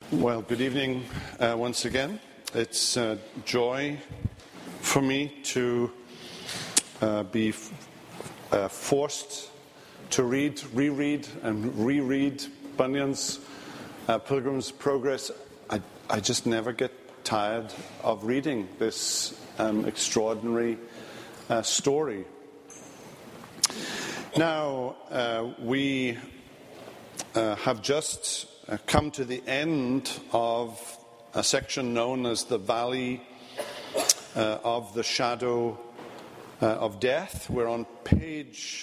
Well, good evening once again. It's a joy for me to be forced to reread and reread Bunyan's Pilgrim's Progress. I just never get tired of reading this extraordinary story. Now, we have just come to the end of a section known as the Valley of the Shadow of Death. We're on page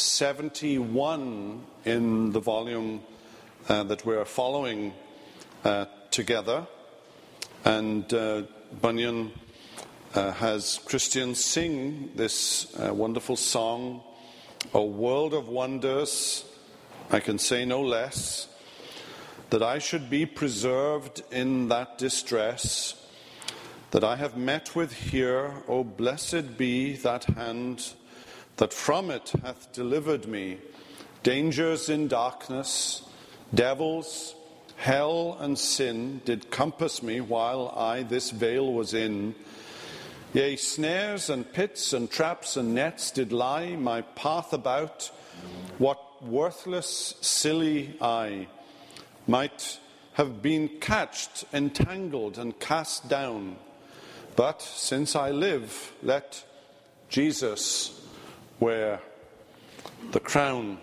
71 in the volume that we're following together. And Bunyan has Christians sing this wonderful song, "O world of wonders, I can say no less, that I should be preserved in that distress that I have met with here. O blessed be that hand that from it hath delivered me. Dangers in darkness, devils, hell and sin did compass me while I this vale was in. Yea, snares and pits and traps and nets did lie my path about. What worthless, silly I might have been catched, entangled, and cast down. But since I live, let Jesus wear the crown."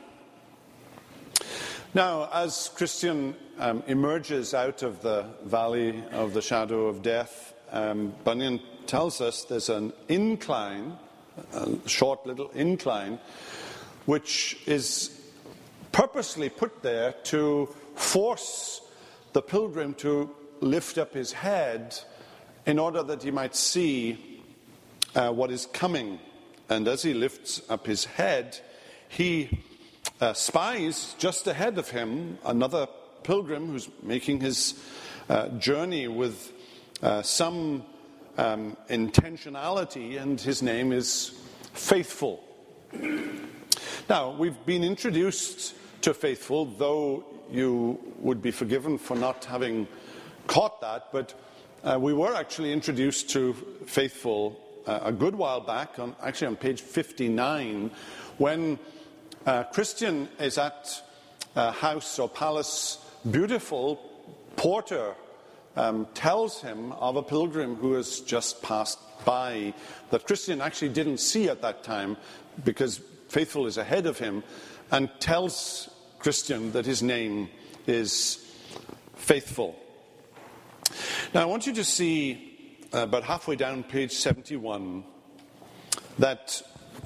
Now, as Christian emerges out of the valley of the shadow of death, Bunyan tells us there's an incline, a short little incline, which is purposely put there to force the pilgrim to lift up his head in order that he might see what is coming. And as he lifts up his head, he spies just ahead of him another pilgrim who's making his journey with some intentionality, and his name is Faithful. Now, we've been introduced to Faithful, though you would be forgiven for not having caught that, but we were actually introduced to Faithful a good while back, actually on page 59, when Christian is at House or Palace Beautiful. Porter tells him of a pilgrim who has just passed by that Christian actually didn't see at that time because Faithful is ahead of him, and tells Christian that his name is Faithful. Now I want you to see about halfway down page 71 that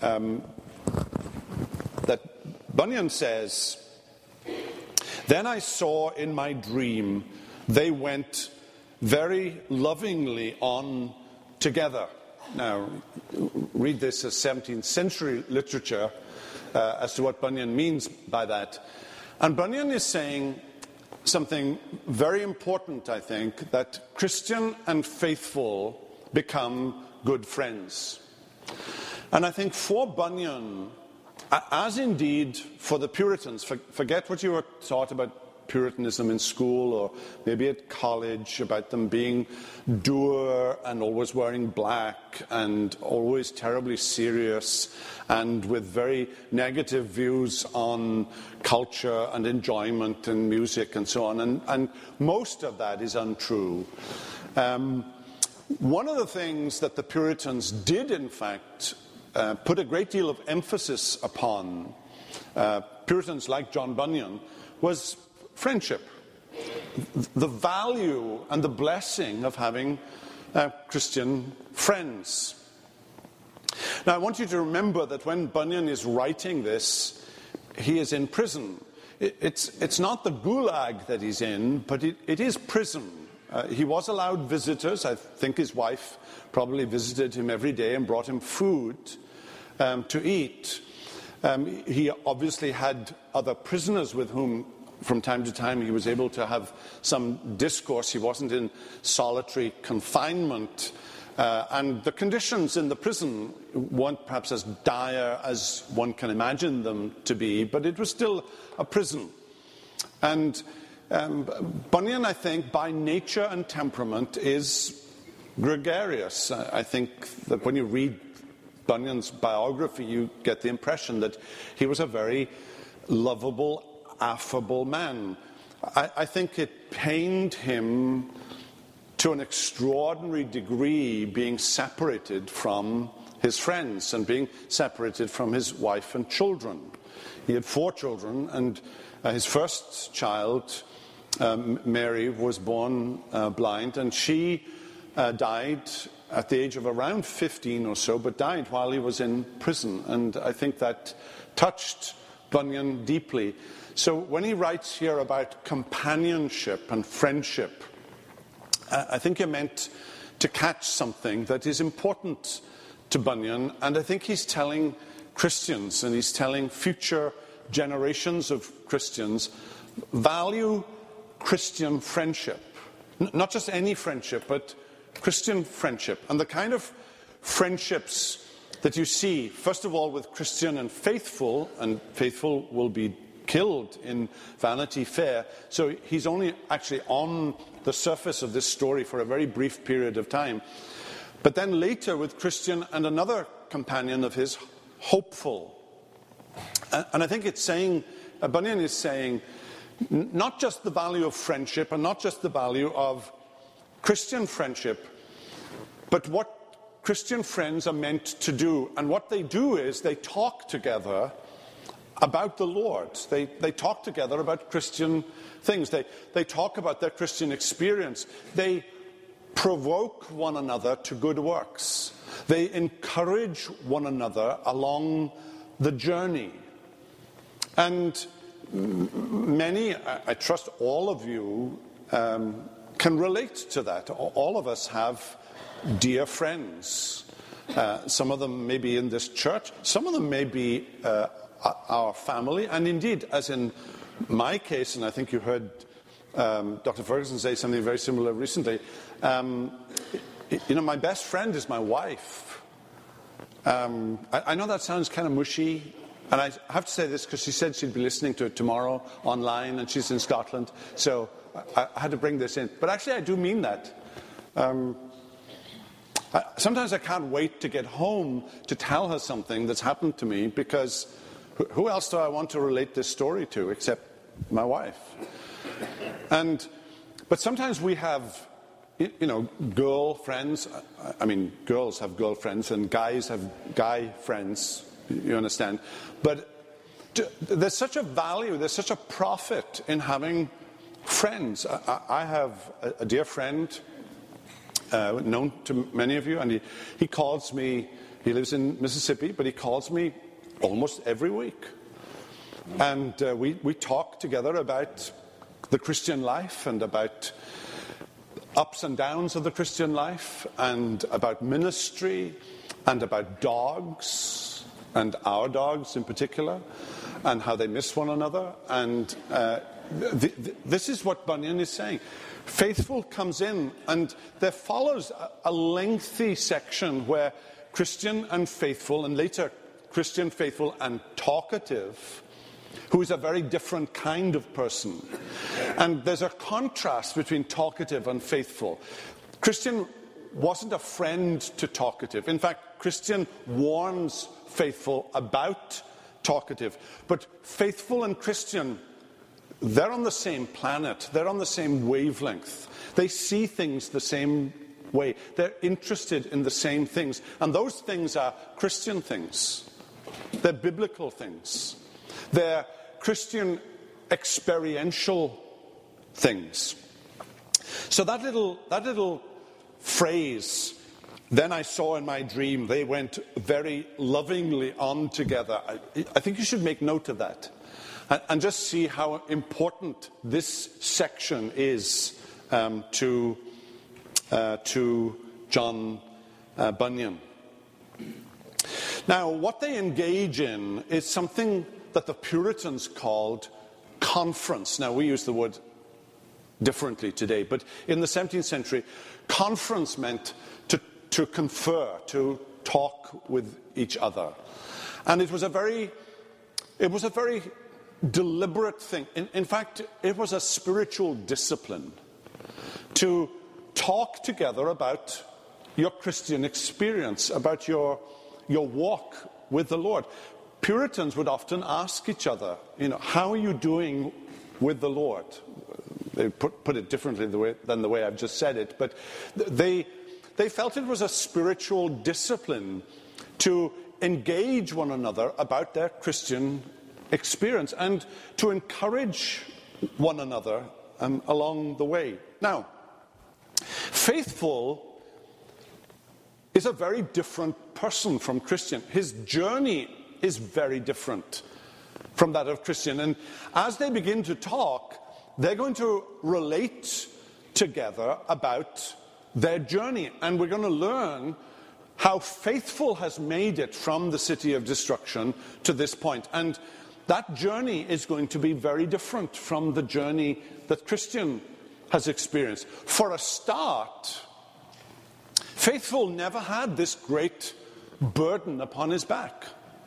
Bunyan says, "Then I saw in my dream they went very lovingly on together." Now, read this as 17th century literature as to what Bunyan means by that. And Bunyan is saying something very important, I think, that Christian and Faithful become good friends. And I think for Bunyan, as indeed for the Puritans, forget what you were taught about Puritanism in school or maybe at college, about them being dour and always wearing black and always terribly serious and with very negative views on culture and enjoyment and music and so on. And most of that is untrue. One of the things that the Puritans did, in fact, put a great deal of emphasis upon, Puritans like John Bunyan, was friendship, the value and the blessing of having Christian friends. Now, I want you to remember that when Bunyan is writing this, he is in prison. It's not the gulag that he's in, but it is prison. He was allowed visitors. I think his wife probably visited him every day and brought him food to eat. He obviously had other prisoners with whom from time to time he was able to have some discourse. He wasn't in solitary confinement. And the conditions in the prison weren't perhaps as dire as one can imagine them to be, but it was still a prison. And Bunyan, I think, by nature and temperament is gregarious. I think that when you read Bunyan's biography, you get the impression that he was a very lovable, affable man. I think it pained him to an extraordinary degree being separated from his friends and being separated from his wife and children. He had 4 children, and his first child, Mary, was born blind, and she died at the age of around 15 or so, but died while he was in prison. And I think that touched Bunyan deeply. So when he writes here about companionship and friendship, I think you're meant to catch something that is important to Bunyan, and I think he's telling Christians, and he's telling future generations of Christians, value Christian friendship. Not just any friendship, but Christian friendship. And the kind of friendships that you see, first of all, with Christian and faithful will be killed in Vanity Fair. So he's only actually on the surface of this story for a very brief period of time. But then later with Christian and another companion of his, hopeful. And I think it's saying, Bunyan is saying, not just the value of friendship and not just the value of Christian friendship, but what Christian friends are meant to do. And what they do is they talk together about the Lord. They talk together about Christian things. They talk about their Christian experience. They provoke one another to good works. They encourage one another along the journey. And many, I trust all of you, can relate to that. All of us have dear friends. Some of them may be in this church. Some of them may be our family. And indeed, as in my case, and I think you heard Dr. Ferguson say something very similar recently, my best friend is my wife. I know that sounds kind of mushy, and I have to say this because she said she'd be listening to it tomorrow online, and she's in Scotland, so I had to bring this in. But actually, I do mean that. Sometimes I can't wait to get home to tell her something that's happened to me, because who else do I want to relate this story to except my wife? But sometimes we have, girl friends. I mean, girls have girlfriends and guys have guy friends, you understand. But there's such a value, there's such a profit in having friends. I have a dear friend, known to many of you, and he calls me, he lives in Mississippi, but he calls me almost every week. And we talk together about the Christian life and about ups and downs of the Christian life and about ministry and about dogs and our dogs in particular and how they miss one another. And this is what Bunyan is saying. Faithful comes in, and there follows a lengthy section where Christian and faithful, and later Christian, faithful, and talkative, who is a very different kind of person. And there's a contrast between talkative and faithful. Christian wasn't a friend to talkative. In fact, Christian warns faithful about talkative. But faithful and Christian, they're on the same planet. They're on the same wavelength. They see things the same way. They're interested in the same things. And those things are Christian things. They're biblical things. They're Christian experiential things. So that little phrase, then I saw in my dream, they went very lovingly on together. I think you should make note of that and just see how important this section is to John Bunyan. Now, what they engage in is something that the Puritans called conference. Now, we use the word differently today, but in the 17th century, conference meant to confer, to talk with each other. And it was a very deliberate thing. In fact, it was a spiritual discipline to talk together about your Christian experience, about your walk with the Lord. Puritans would often ask each other, how are you doing with the Lord? They put it differently than the way I've just said it, but they felt it was a spiritual discipline to engage one another about their Christian experience and to encourage one another along the way. Now, Faithful is a very different person from Christian. His journey is very different from that of Christian. And as they begin to talk, they're going to relate together about their journey. And we're going to learn how Faithful has made it from the city of destruction to this point. And that journey is going to be very different from the journey that Christian has experienced. For a start, Faithful never had this great burden upon his back.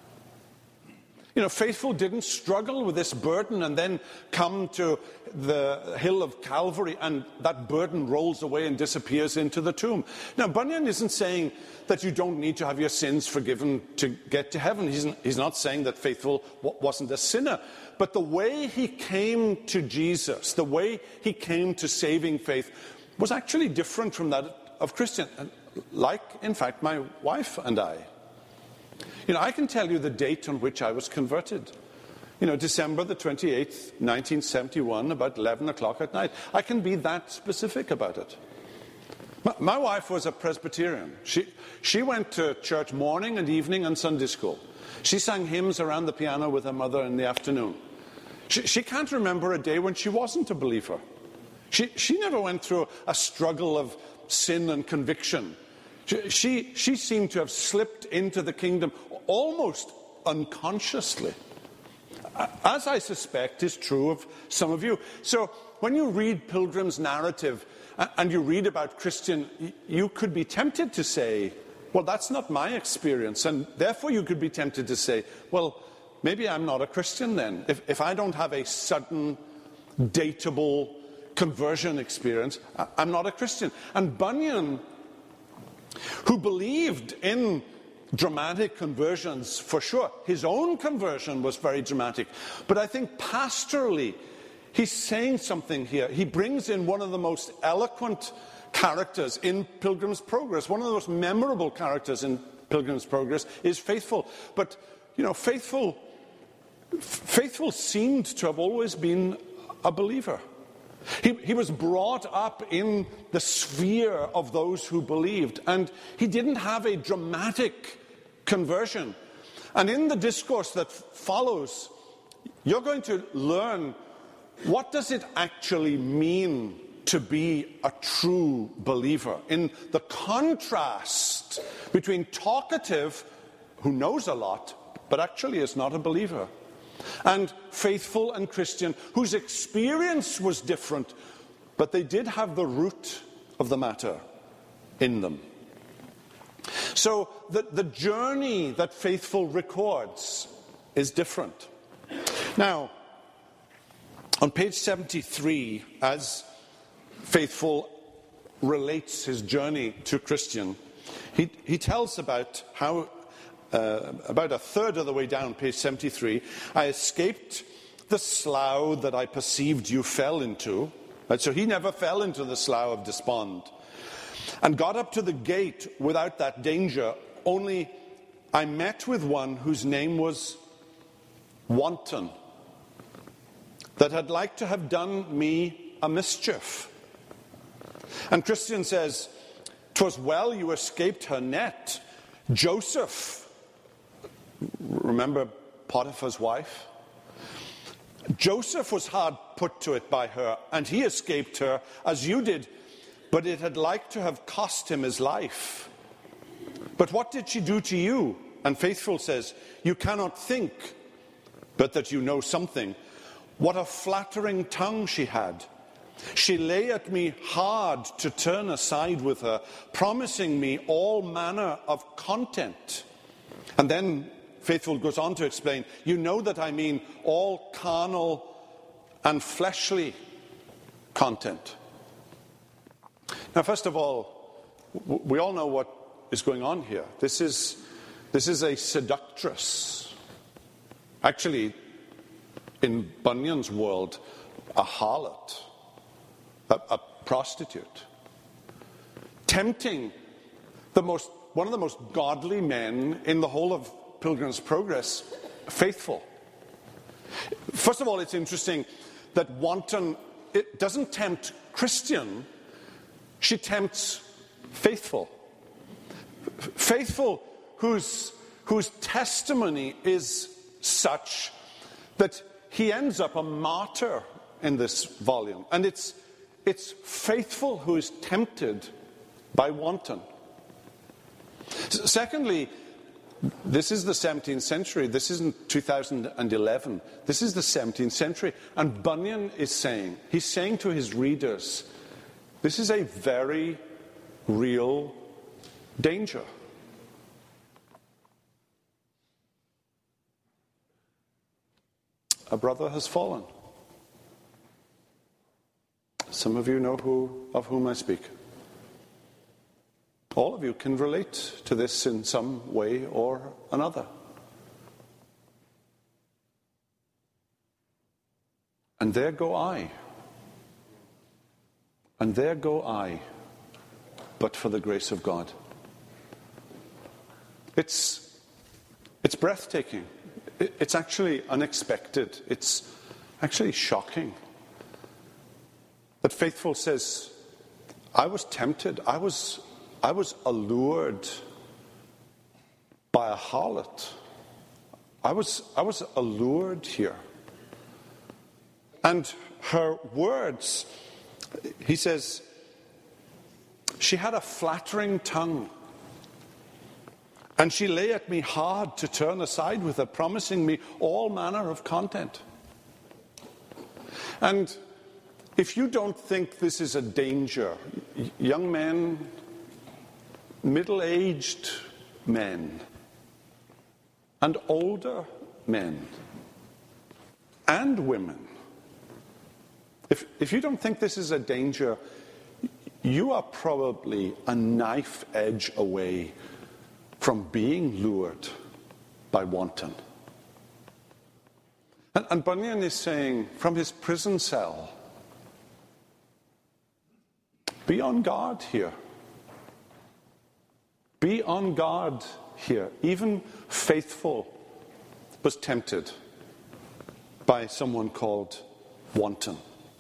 Faithful didn't struggle with this burden and then come to the hill of Calvary and that burden rolls away and disappears into the tomb. Now, Bunyan isn't saying that you don't need to have your sins forgiven to get to heaven. He's not saying that Faithful wasn't a sinner. But the way he came to Jesus, the way he came to saving faith, was actually different from that of Christian. Like, in fact, my wife and I. I can tell you the date on which I was converted. December the 28th, 1971, about 11 o'clock at night. I can be that specific about it. My wife was a Presbyterian. She went to church morning and evening and Sunday school. She sang hymns around the piano with her mother in the afternoon. She can't remember a day when she wasn't a believer. She never went through a struggle of sin and conviction. She seemed to have slipped into the kingdom almost unconsciously, as I suspect is true of some of you. So when you read Pilgrim's narrative and you read about Christian, you could be tempted to say, well, that's not my experience. And therefore you could be tempted to say, well, maybe I'm not a Christian then. If I don't have a sudden, dateable conversion experience, I'm not a Christian. And Bunyan, who believed in dramatic conversions for sure, his own conversion was very dramatic. But I think pastorally, he's saying something here. He brings in one of the most eloquent characters in Pilgrim's Progress. One of the most memorable characters in Pilgrim's Progress is Faithful. But, Faithful seemed to have always been a believer. He was brought up in the sphere of those who believed, and he didn't have a dramatic conversion. And in the discourse that follows, you're going to learn what does it actually mean to be a true believer, in the contrast between talkative, who knows a lot, but actually is not a believer, and Faithful and Christian, whose experience was different, but they did have the root of the matter in them. So the journey that Faithful records is different. Now, on page 73, as Faithful relates his journey to Christian, he tells about how about a third of the way down, page 73, I escaped the slough that I perceived you fell into. Right? So he never fell into the slough of despond. And got up to the gate without that danger, only I met with one whose name was Wanton, that had like to have done me a mischief. And Christian says, 'twas well you escaped her net. Joseph, remember Potiphar's wife? Joseph was hard put to it by her, and he escaped her as you did, but it had like to have cost him his life. But what did she do to you? And Faithful says, you cannot think, but that you know something. What a flattering tongue she had. She lay at me hard to turn aside with her, promising me all manner of content. And then Faithful goes on to explain, you know that I mean all carnal and fleshly content. Now, first of all, we all know what is going on here. This is a seductress. Actually, in Bunyan's world, a harlot, a prostitute, tempting one of the most godly men in the whole of Pilgrim's Progress, Faithful. First of all, it's interesting that Wanton, it doesn't tempt Christian, she tempts Faithful. Faithful, whose testimony is such that he ends up a martyr in this volume. And it's Faithful who is tempted by Wanton. Secondly, this is the 17th century. This isn't 2011. This is the 17th century. And Bunyan is saying, he's saying to his readers, this is a very real danger. A brother has fallen. Some of you know of whom I speak. All of you can relate to this in some way or another. And there go I. And there go I, but for the grace of God. It's breathtaking. It's actually unexpected. It's actually shocking. But Faithful says, I was tempted. I was allured by a harlot. I was allured here. And her words, he says, she had a flattering tongue, and she lay at me hard to turn aside with her, promising me all manner of content. And if you don't think this is a danger, young men, middle-aged men, and older men, and women, if you don't think this is a danger, you are probably a knife edge away from being lured by Wanton. And Bunyan is saying, from his prison cell, be on guard here. Be on guard here. Even Faithful was tempted by someone called Wanton.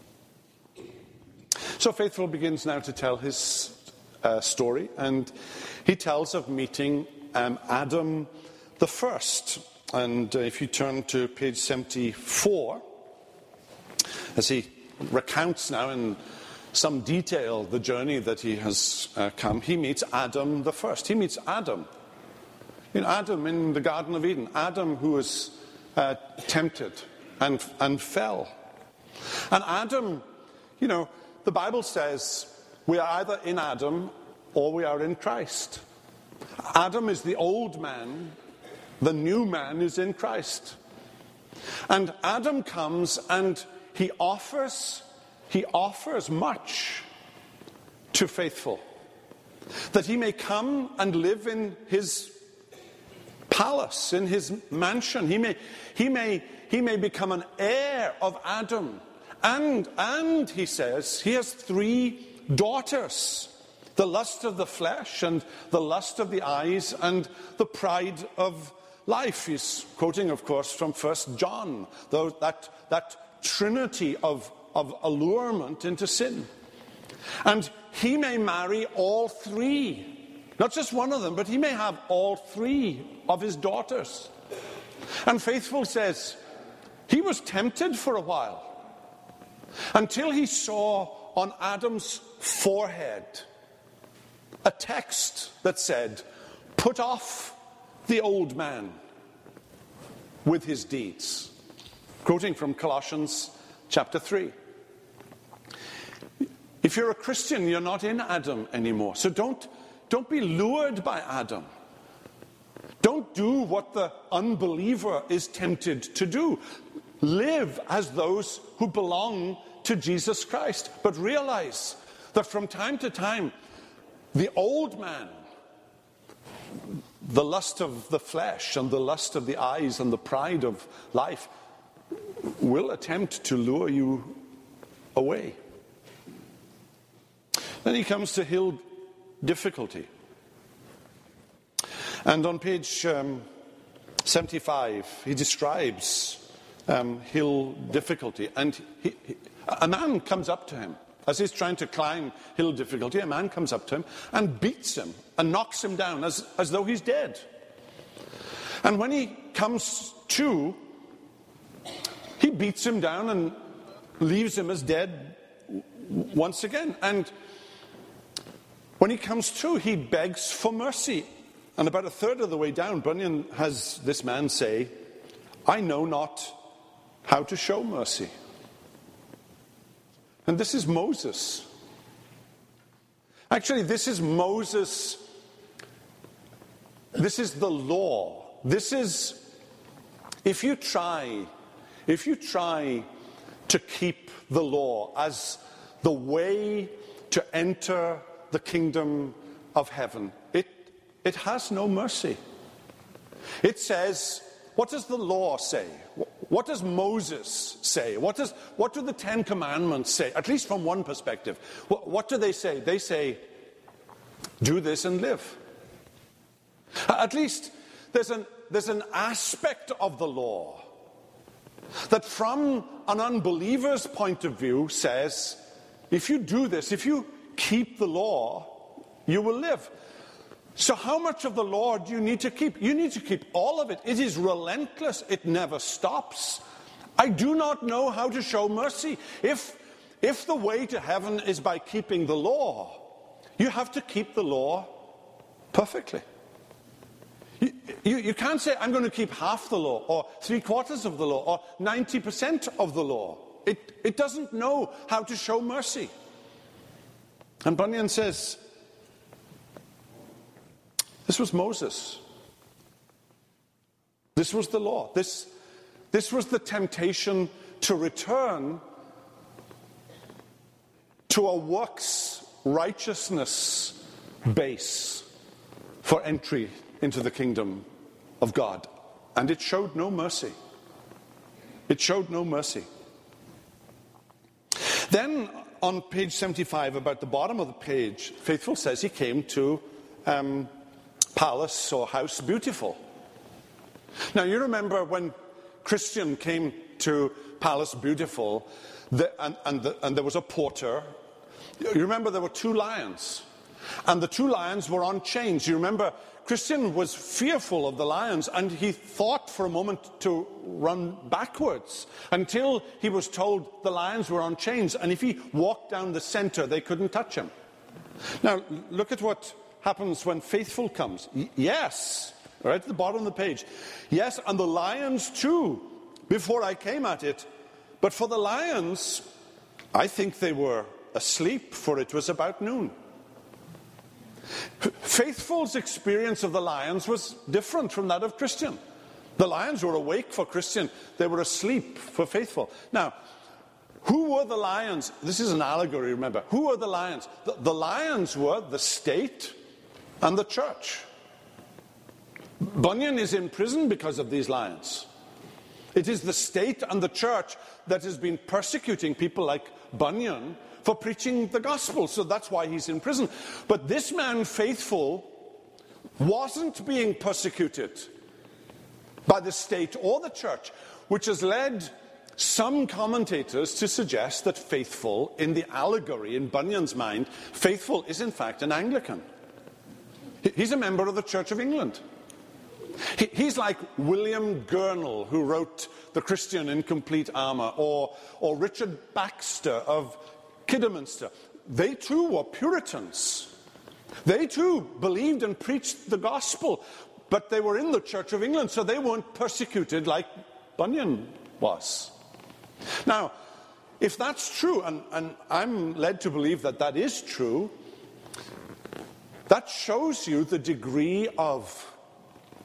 So Faithful begins now to tell his story, and he tells of meeting Adam the first. And if you turn to page 74, as he recounts now in some detail the journey that he has come, he meets Adam the first. He meets Adam. Adam in the Garden of Eden. Adam who was tempted and fell. And Adam, the Bible says we are either in Adam or we are in Christ. Adam is the old man. The new man is in Christ. And Adam comes and he offers much to Faithful, that he may come and live in his palace, in his mansion. He may become an heir of Adam. And he says he has 3 daughters, the lust of the flesh and the lust of the eyes and the pride of life. He's quoting, of course, from 1 John, that trinity of allurement into sin. And he may marry all 3, not just one of them, but he may have all 3 of his daughters. And Faithful says he was tempted for a while, until he saw on Adam's forehead a text that said, "Put off the old man with his deeds." Quoting from Colossians chapter 3. If you're a Christian, you're not in Adam anymore. So don't be lured by Adam. Don't do what the unbeliever is tempted to do. Live as those who belong to Jesus Christ. But realize that from time to time, the old man, the lust of the flesh and the lust of the eyes and the pride of life, will attempt to lure you away. Then he comes to hill difficulty. And on page 75, he describes hill difficulty. And a man comes up to him. As he's trying to climb hill difficulty, a man comes up to him and beats him and knocks him down as though he's dead. And when he comes to, he beats him down and leaves him as dead once again. And when he comes to, he begs for mercy. And about a third of the way down, Bunyan has this man say, "I know not how to show mercy." And this is Moses. Actually, this is Moses. This is the law. This is, if you try to keep the law as the way to enter the kingdom of heaven, it has no mercy. It says, what does the law say? What does Moses say? What do the Ten Commandments say? At least from one perspective. What do they say? They say, do this and live. At least there's an aspect of the law that from an unbeliever's point of view says, if you do this, if you keep the law, you will live. So how much of the law do you need to keep? You need to keep all of it. It is relentless. It never stops. I do not know how to show mercy. If the way to heaven is by keeping the law, you have to keep the law perfectly. You can't say, I'm going to keep half the law, or 3/4 of the law, or 90% of the law. It doesn't know how to show mercy. And Bunyan says, this was Moses. This was the law. This was the temptation to return to a works righteousness base for entry into the kingdom of God. And it showed no mercy. It showed no mercy. Then on page 75, about the bottom of the page, Faithful says he came to Palace or House Beautiful. Now you remember when Christian came to Palace Beautiful and there was a porter. You remember there were 2 lions. And the 2 lions were on chains. You remember Christian was fearful of the lions and he thought for a moment to run backwards until he was told the lions were on chains. And if he walked down the center, they couldn't touch him. Now look at what happens when Faithful comes. Yes, right at the bottom of the page. Yes, and the lions too, before I came at it. But for the lions, I think they were asleep, for it was about noon. Faithful's experience of the lions was different from that of Christian. The lions were awake for Christian. They were asleep for Faithful. Now, who were the lions? This is an allegory, remember. Who were the lions? The lions were the state and the church. Bunyan is in prison because of these lions. It is the state and the church that has been persecuting people like Bunyan for preaching the gospel, so that's why he's in prison. But this man, Faithful, wasn't being persecuted by the state or the church, which has led some commentators to suggest that Faithful, in the allegory, in Bunyan's mind, Faithful is in fact an Anglican. He's a member of the Church of England. He's like William Gurnall, who wrote The Christian in Complete Armour, or Richard Baxter of Kidderminster. They too were Puritans. They too believed and preached the gospel, but they were in the Church of England, so they weren't persecuted like Bunyan was. Now, if that's true, and I'm led to believe that that is true, that shows you the degree of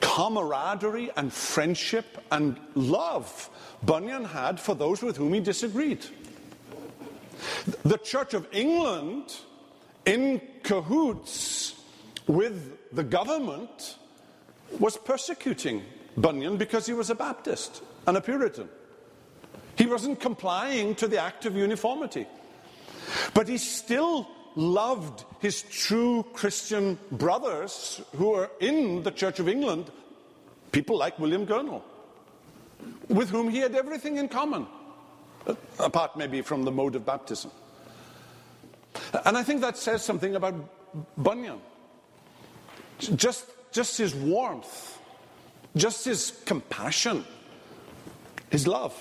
camaraderie and friendship and love Bunyan had for those with whom he disagreed. The Church of England, in cahoots with the government, was persecuting Bunyan because he was a Baptist and a Puritan. He wasn't complying to the Act of Uniformity. But he still loved his true Christian brothers who were in the Church of England, people like William Gurnall, with whom he had everything in common, apart maybe from the mode of baptism. And I think that says something about Bunyan. Just his warmth, just his compassion, his love.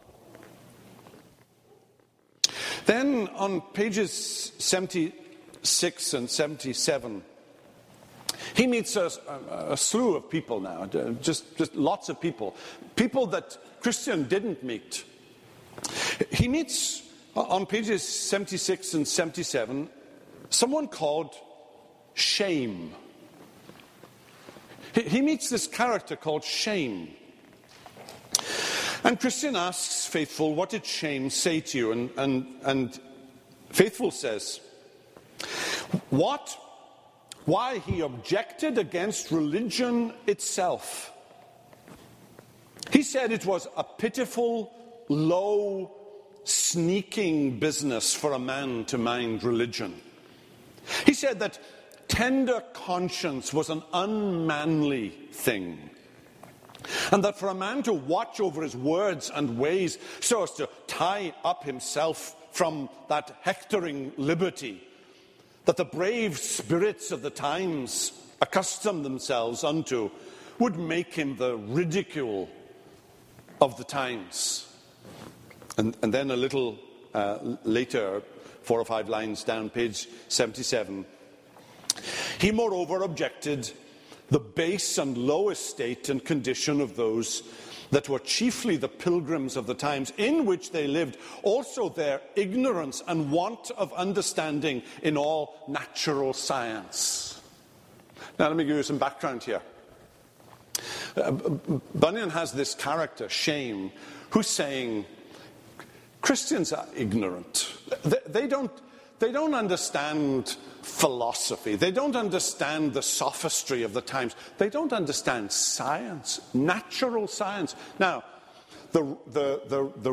Then on pages 76 and 77, he meets a slew of people now, just lots of people that Christian didn't meet. He meets, on pages 76 and 77, someone called Shame. He meets this character called Shame. And Christian asks Faithful, what did Shame say to you? And Faithful says, why he objected against religion itself. He said it was a pitiful, low, sneaking business for a man to mind religion. He said that tender conscience was an unmanly thing. And that for a man to watch over his words and ways so as to tie up himself from that hectoring liberty that the brave spirits of the times accustomed themselves unto would make him the ridicule of the times. And then a little later, 4 or 5 lines down, page 77, he moreover objected the base and low estate and condition of those that were chiefly the pilgrims of the times in which they lived, also their ignorance and want of understanding in all natural science. Now let me give you some background here. Bunyan has this character, Shame, who's saying Christians are ignorant. They don't understand philosophy. They don't understand the sophistry of the times. They don't understand science, natural science. Now, the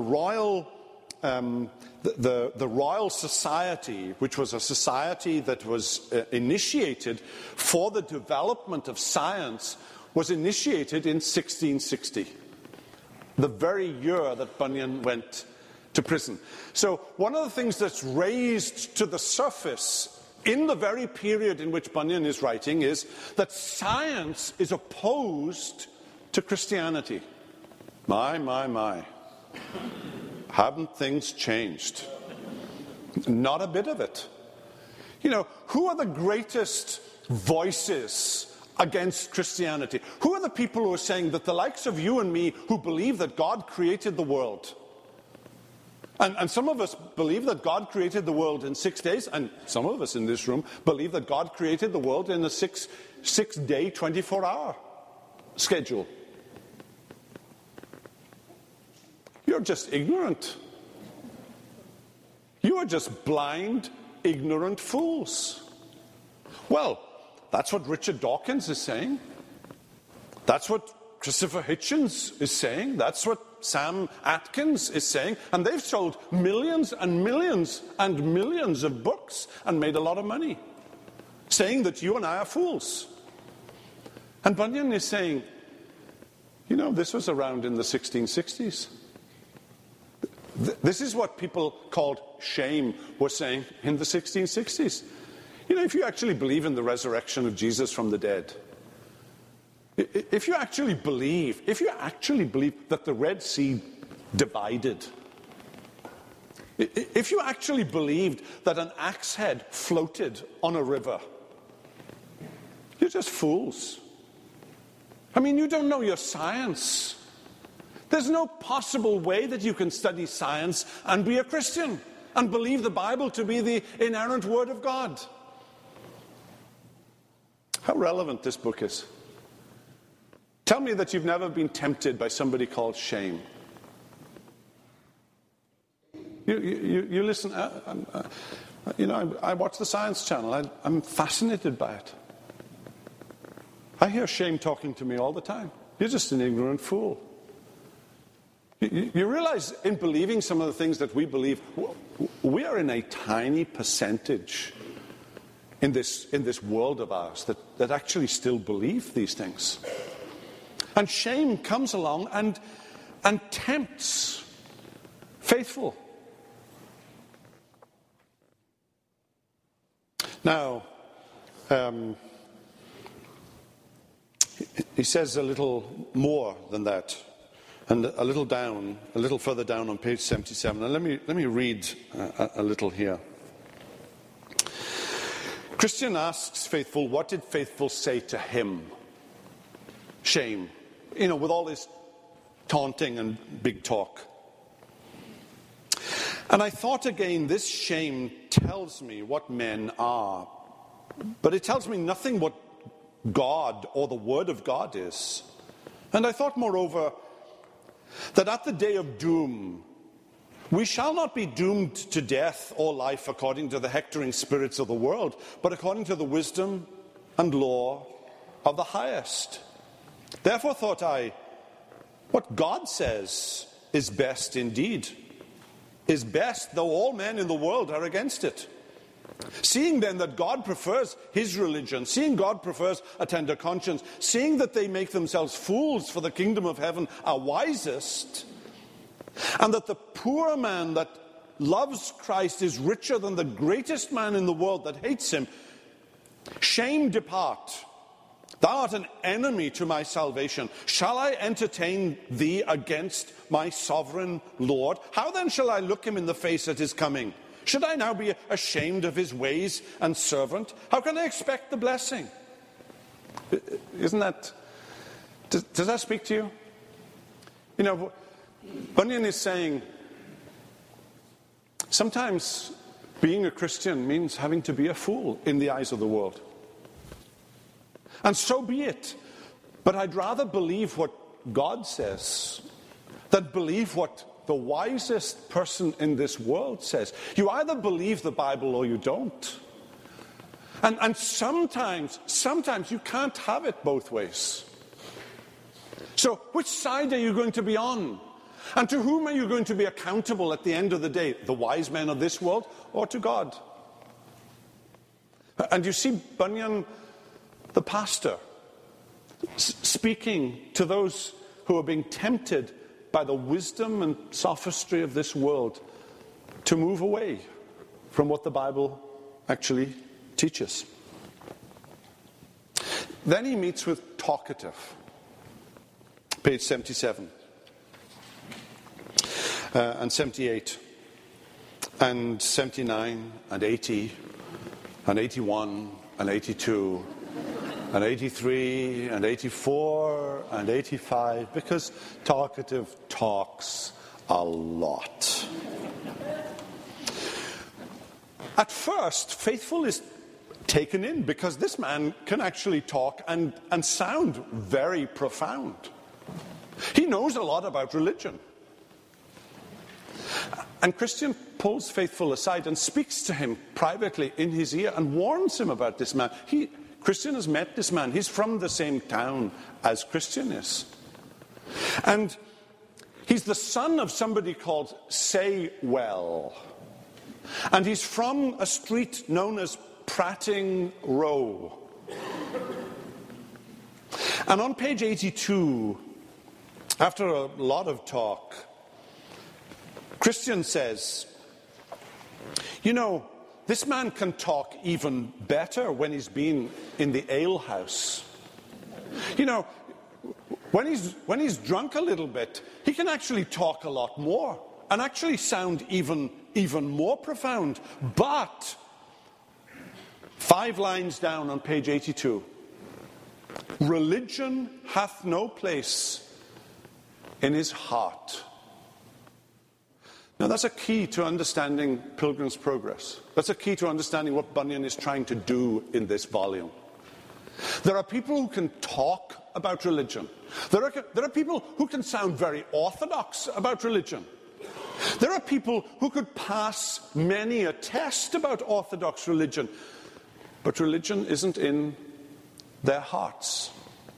Royal Society, which was a society that was initiated for the development of science, was initiated in 1660, the very year that Bunyan went to prison. So one of the things that's raised to the surface in the very period in which Bunyan is writing is that science is opposed to Christianity. My. Haven't things changed? Not a bit of it. You know, who are the greatest voices against Christianity? Who are the people who are saying that the likes of you and me who believe that God created the world, and some of us believe that God created the world in 6 days, and some of us in this room believe that God created the world in a six-day, 24-hour schedule. You're just ignorant. You are just blind, ignorant fools. Well, that's what Richard Dawkins is saying. That's what Christopher Hitchens is saying. That's what Sam Atkins is saying. And they've sold millions and millions and millions of books and made a lot of money, saying that you and I are fools. And Bunyan is saying, you know, this was around in the 1660s. This is what people called Shame were saying in the 1660s. You know, if you actually believe in the resurrection of Jesus from the dead, if you actually believe that the Red Sea divided, if you actually believed that an axe head floated on a river, you're just fools. I mean, you don't know your science. There's no possible way that you can study science and be a Christian and believe the Bible to be the inerrant Word of God. How relevant this book is. Tell me that you've never been tempted by somebody called shame. You listen, I watch the Science Channel. I'm fascinated by it. I hear shame talking to me all the time. You're just an ignorant fool. You realize in believing some of the things that we believe, we are in a tiny percentage in this world of ours that actually still believe these things. And shame comes along and tempts faithful. Now, he says a little more than that, and a little further down on page 77. And let me read a little here. Christian asks Faithful, what did Faithful say to him? Shame. With all this taunting and big talk. And I thought again, this shame tells me what men are, but it tells me nothing what God or the Word of God is. And I thought, moreover, that at the day of doom, we shall not be doomed to death or life according to the hectoring spirits of the world, but according to the wisdom and law of the highest. Therefore thought I, what God says is best indeed, is best, though all men in the world are against it. Seeing then that God prefers his religion, seeing God prefers a tender conscience, seeing that they make themselves fools for the kingdom of heaven are wisest, and that the poor man that loves Christ is richer than the greatest man in the world that hates him, shame depart. Thou art an enemy to my salvation. Shall I entertain thee against my sovereign Lord? How then shall I look him in the face at his coming? Should I now be ashamed of his ways and servant? How can I expect the blessing? Isn't that... Does that speak to you? Bunyan is saying, sometimes being a Christian means having to be a fool in the eyes of the world. And so be it. But I'd rather believe what God says than believe what the wisest person in this world says. You either believe the Bible or you don't. And sometimes you can't have it both ways. So which side are you going to be on? And to whom are you going to be accountable at the end of the day? The wise men of this world or to God? And you see Bunyan, the pastor, speaking to those who are being tempted by the wisdom and sophistry of this world to move away from what the Bible actually teaches. Then he meets with talkative. Page 77 and 78 and 79 and 80 and 81 and 82 and 83 and 84 and 85, because talkative talks a lot. At first, Faithful is taken in because this man can actually talk and sound very profound. He knows a lot about religion. And Christian pulls Faithful aside and speaks to him privately in his ear and warns him about this man. Christian has met this man. He's from the same town as Christian is. And he's the son of somebody called Saywell. And he's from a street known as Prating Row. And on page 82, after a lot of talk, Christian says, this man can talk even better when he's been in the alehouse. When he's drunk a little bit, he can actually talk a lot more and actually sound even more profound. But 5 lines down on page 82, religion hath no place in his heart. Now that's a key to understanding Pilgrim's Progress. That's a key to understanding what Bunyan is trying to do in this volume. There are people who can talk about religion. There are people who can sound very orthodox about religion. There are people who could pass many a test about orthodox religion, but religion isn't in their hearts.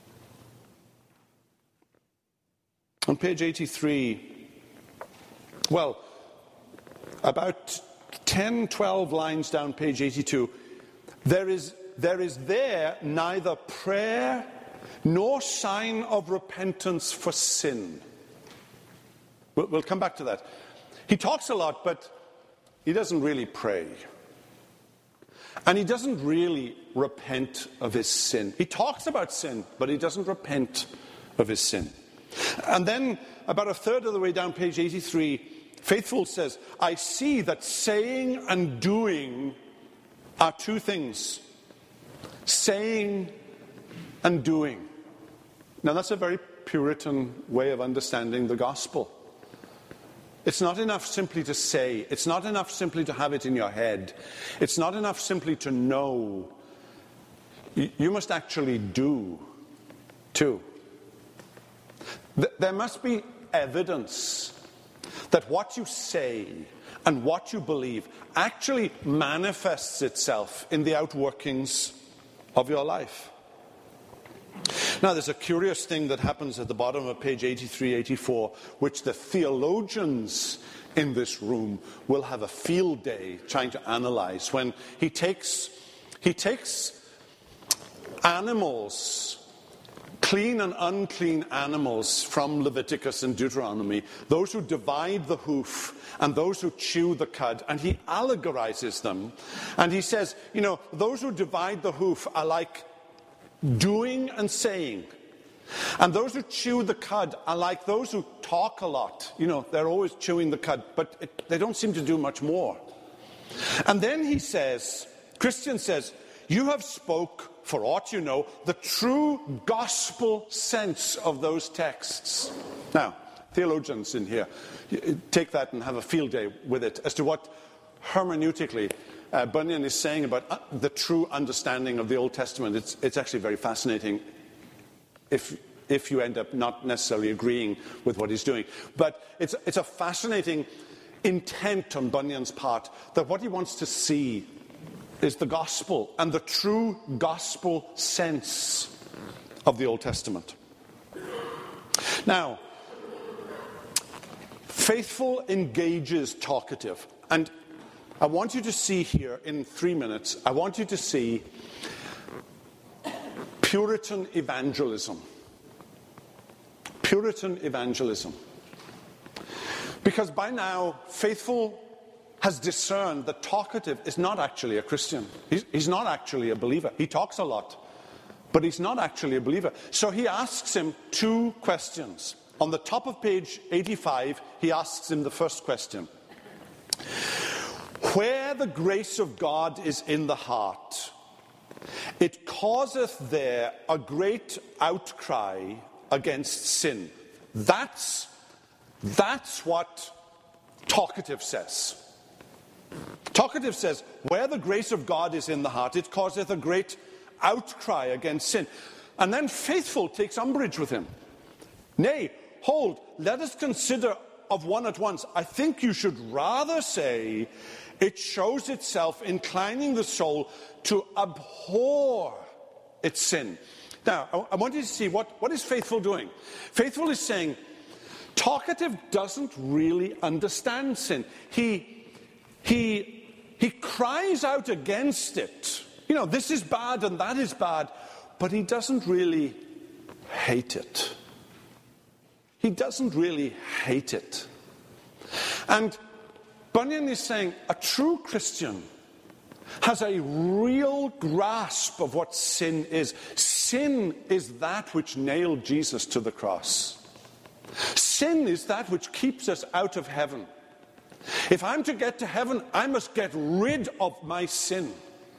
On page 83, well, about 10, 12 lines down page 82, there is there neither prayer nor sign of repentance for sin. We'll come back to that. He talks a lot, but he doesn't really pray. And he doesn't really repent of his sin. He talks about sin, but he doesn't repent of his sin. And then, about a third of the way down page 83, Faithful says, I see that saying and doing are two things. Saying and doing. Now, that's a very Puritan way of understanding the gospel. It's not enough simply to say. It's not enough simply to have it in your head. It's not enough simply to know. You must actually do, too. There must be evidence that what you say and what you believe actually manifests itself in the outworkings of your life. Now, there's a curious thing that happens at the bottom of page 83, 84, which the theologians in this room will have a field day trying to analyze, when he takes animals, clean and unclean animals from Leviticus and Deuteronomy, those who divide the hoof and those who chew the cud, and he allegorizes them. And he says, those who divide the hoof are like doing and saying. And those who chew the cud are like those who talk a lot. They're always chewing the cud, but they don't seem to do much more. And then he says, Christian says, you have spoke, for aught you know, the true gospel sense of those texts. Now, theologians in here, take that and have a field day with it as to what hermeneutically Bunyan is saying about the true understanding of the Old Testament. It's actually very fascinating if you end up not necessarily agreeing with what he's doing. But it's a fascinating intent on Bunyan's part, that what he wants to see is the gospel and the true gospel sense of the Old Testament. Now, Faithful engages talkative. And I want you to see here in 3 minutes, I want you to see Puritan evangelism. Puritan evangelism. Because by now, Faithful has discerned that talkative is not actually a Christian. He's not actually a believer. He talks a lot, but he's not actually a believer. So he asks him two questions. On the top of page 85, he asks him the first question. Where the grace of God is in the heart, it causeth there a great outcry against sin. That's what talkative says. Talkative says, where the grace of God is in the heart, it causeth a great outcry against sin. And then Faithful takes umbrage with him. Nay, hold, let us consider of one at once. I think you should rather say, it shows itself inclining the soul to abhor its sin. Now, I want you to see what is Faithful doing. Faithful is saying, talkative doesn't really understand sin. He cries out against it. This is bad and that is bad, but he doesn't really hate it. He doesn't really hate it. And Bunyan is saying a true Christian has a real grasp of what sin is. Sin is that which nailed Jesus to the cross. Sin is that which keeps us out of heaven. If I'm to get to heaven, I must get rid of my sin.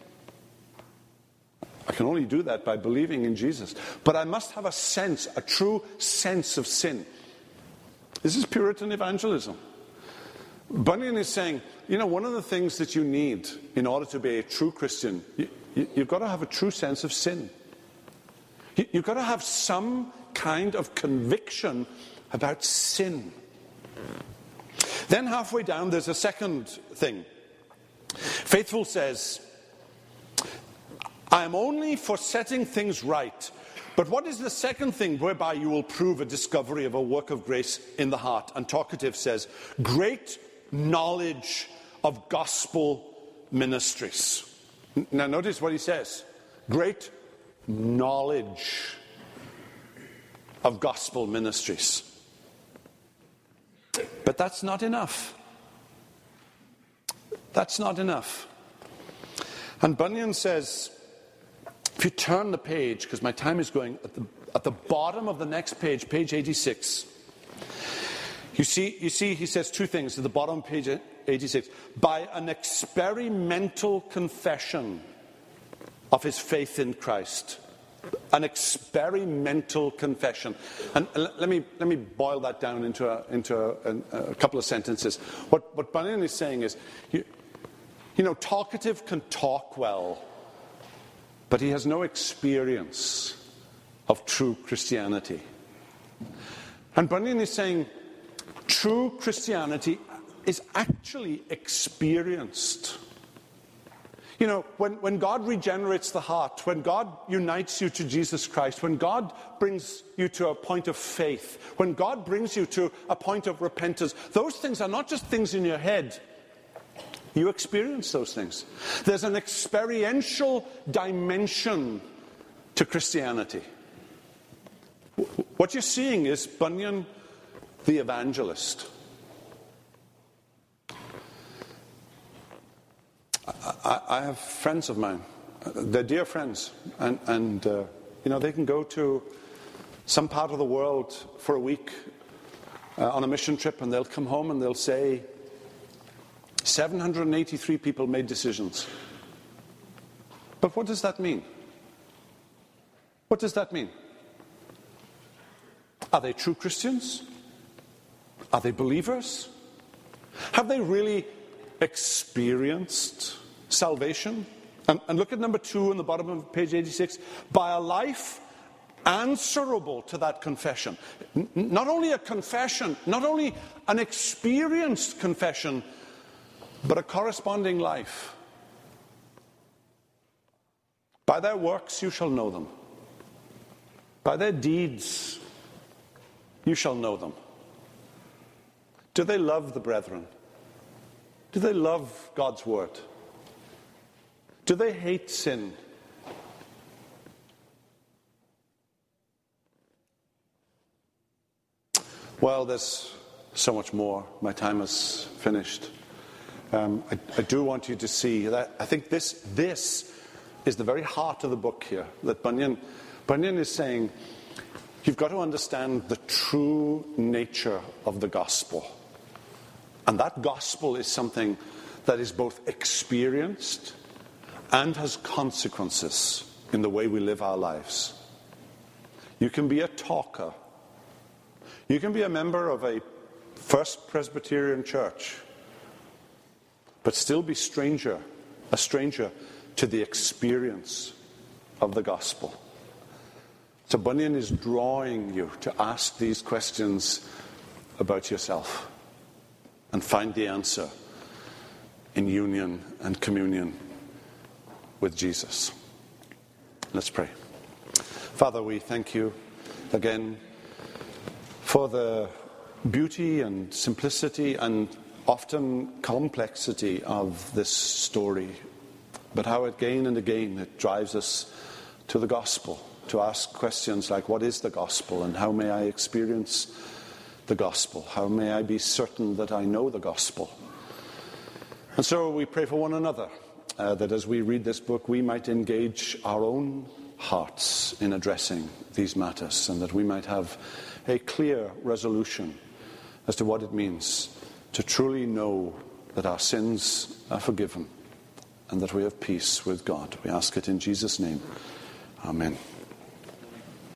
I can only do that by believing in Jesus. But I must have a true sense of sin. This is Puritan evangelism. Bunyan is saying, one of the things that you need in order to be a true Christian, you've got to have a true sense of sin. You've got to have some kind of conviction about sin. Then halfway down, there's a second thing. Faithful says, I am only for setting things right. But what is the second thing whereby you will prove a discovery of a work of grace in the heart? And Talkative says, great knowledge of gospel ministries. Now notice what he says. Great knowledge of gospel ministries. But that's not enough. That's not enough. And Bunyan says, if you turn the page, because my time is going, at the bottom of the next page, page 86, you see, he says two things at the bottom of page 86. By an experimental confession of his faith in Christ. An experimental confession. And let me boil that down into a couple of sentences. What Bunyan is saying is, you know, Talkative can talk well, but he has no experience of true Christianity. And Bunyan is saying true Christianity is actually experienced. You know, when God regenerates the heart, when God unites you to Jesus Christ, when God brings you to a point of faith, when God brings you to a point of repentance, those things are not just things in your head. You experience those things. There's an experiential dimension to Christianity. What you're seeing is Bunyan the evangelist. I have friends of mine. They're dear friends. And you know, they can go to some part of the world for a week on a mission trip, and they'll come home and they'll say, 783 people made decisions. But what does that mean? What does that mean? Are they true Christians? Are they believers? Have they really experienced salvation? And look at number 2 on the bottom of page 86. By a life answerable to that confession. Not only a confession, not only an experienced confession, but a corresponding life. By their works you shall know them. By their deeds you shall know them. Do they love the brethren? Do they love God's word? Do they hate sin? Well, there's so much more. My time is finished. I do want you to see that I think this is the very heart of the book here. That Bunyan is saying, you've got to understand the true nature of the gospel. And that gospel is something that is both experienced and has consequences in the way we live our lives. You can be a talker. You can be a member of a First Presbyterian Church, but still be a stranger to the experience of the gospel. So Bunyan is drawing you to ask these questions about yourself and find the answer in union and communion with Jesus. Let's pray. Father, we thank you again for the beauty and simplicity and often complexity of this story, but how again and again it drives us to the gospel, to ask questions like, what is the gospel and how may I experience the gospel? How may I be certain that I know the gospel? And so we pray for one another, that as we read this book, we might engage our own hearts in addressing these matters, and that we might have a clear resolution as to what it means to truly know that our sins are forgiven and that we have peace with God. We ask it in Jesus' name. Amen.